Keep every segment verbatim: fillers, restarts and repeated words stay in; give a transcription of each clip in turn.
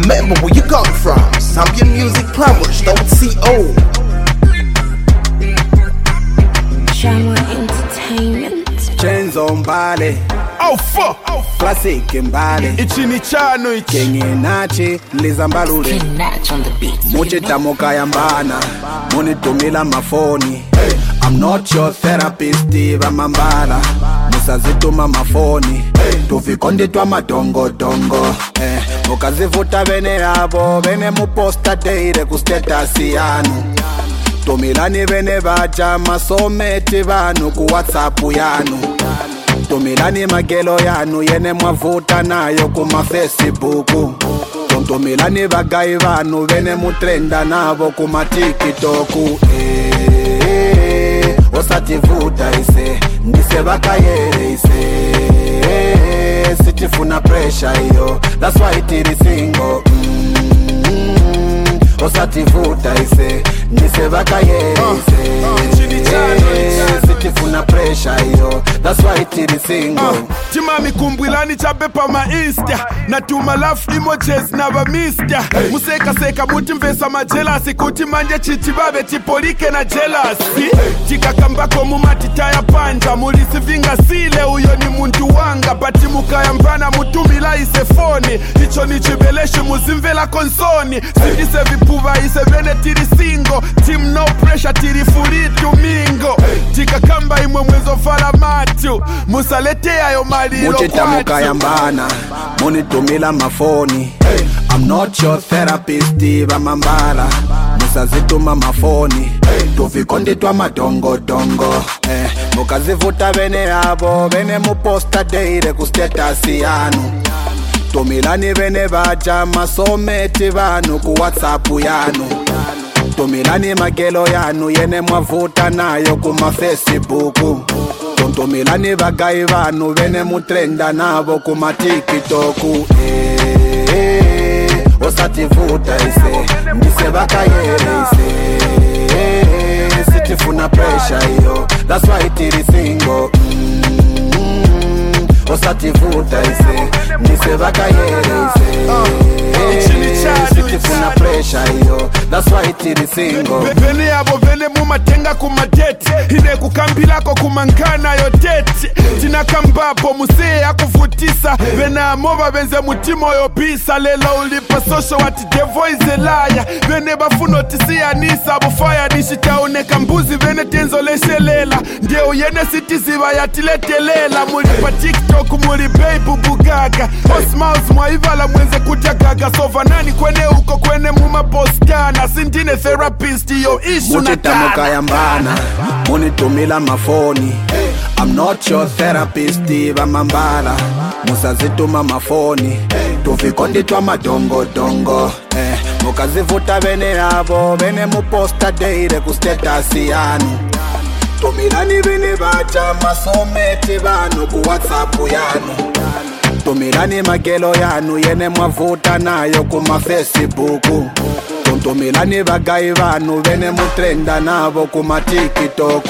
Remember where you come from. Zambian Music Plumbers dot co. Shamwa Entertainment. Chenzo Mbale. Oh fuck, oh fuck. Classic Mbale. Ichini chano ichi. Kenye nachi Lizambalule. Natch on the beat. Muchita moka yambana. Munitumila mafoni. Hey. I'm not your therapist, Vamambala. Musazituma mafoni. Hey. Tuvikonde twa madongo dongo. Eh. Mukazivuta bene yabo. Bene muposta deire kustatasi yanu. Tumilani bene baja masometi banu ku WhatsApp yanu. Tumilani magelo yanu yene mwavuta nayo kuma Facebook. Tumilani bagayi banu bene mutrenda nabo kuma TikTok. Eh, osativuta ise ndise bakayere ise. Eh, sitifuna pressure yo. That's why it is single. Mm, osativuta ise ndise bakayere ise. Sitifuna pressure yo. That's why it is single. Uh, Timami kumbwilani chabepa ma insta. Natuma love emojis na ba mista. Hey. Museka seka muti mvesa ma jealousy. Kuti manje chichi babe tipolike na jealousy. Hey. Chika kambako mumati taya panja. Mulisi vinga sile uyo ni muntu wanga. Bati mukaya mbana mutumila ise foni. Icho ni chibeleshi muzimvela konsoni. Sikise vipuva ise vene tiri singo. Team no pressure tiri furitu mingo. Chika kamba imwe mwezo fala matu. Musalete ayo malilo kwatu. Muchita muka yambana. Munitumila mafoni. Hey. I'm not your therapist, Vamambala. Musazituma mafoni. Hey. Tuvikonde twa madongo dongo. Eh. Mukazivuta bene yabo. Bene muposta deire kustatasi yanu. Tumilani bene baja masometi banu ku WhatsApp yanu. Tumilani magelo yanu yene mwavuta nayo kuma Facebook. Tumilani bagayi banu bene mutrenda nabo kuma TikTok. Eh, osativuta ise ndise bakayere ise. Eh, sitifuna pressure yo. That's why it is single. Mm, osativuta ise ndise bakayere ise. Sitifuna pressure yo. That's why it is single. Vene yabo vene mumatenga kumadeti. Hine kukambilako kumangana yo teti. Tina kambapo musee akuvutisa. Vene amoba benze mutimo yo bisa. Lela ulipa social wati devo is a liar. Vene bafuno tisi anisa bufaya nishitaoneka mbuzi vene tenzo leshelela. Ndeo yene sitizi bayatiletelela. Mulipa TikTok muli baby bugaga. Osmouse mwaivala mwenze kutagaga. Sova nani kwene uko kwene muma postana. Sindine therapist yo ishu na Muchita muka yambana. Munitumila mafoni. I'm not your therapist, Vamambala. Musazituma mafoni. Tuvikonde twa madongo dongo. Eh. Mukazivuta bene yabo. Bene muposta deire kustatasi yanu. Tumilani bene baja masometi banu ku WhatsApp yanu. Tumilani magelo yanu yene mwavuta nayo kuma Facebook. Tumilani bagayi banu bene mutrenda nabo kuma TikTok.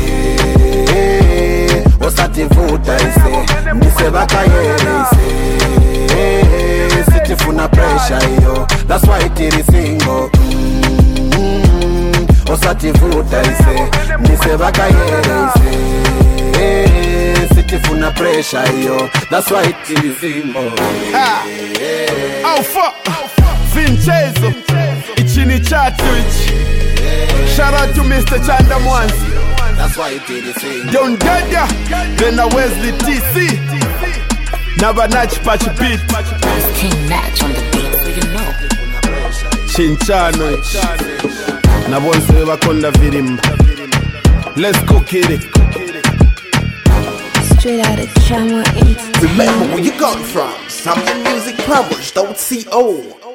Eh, osativuta ise ndise bakayere ise. Eh, sitifuna pressure yo. That's why it is single. Mm, osativuta ise ndise bakayere ise. Eh, sitifuna pressure yo. That's why it is single. Ah. Oh fuck. Vincenzo. Ichini chatu ichi. Shout out to Mister Chanda Mwanzi. That's why it is single. Don Dada. Then a Wesley T C. Naba Natch Patch Beat. King Natch on the beat, so you know. Chinchano ichi. Nabonse bakonda virimba. Let's go kid it. Straight out of Shamwa Entertainment. Remember where you come from. Zambian Music Plumbers dot co.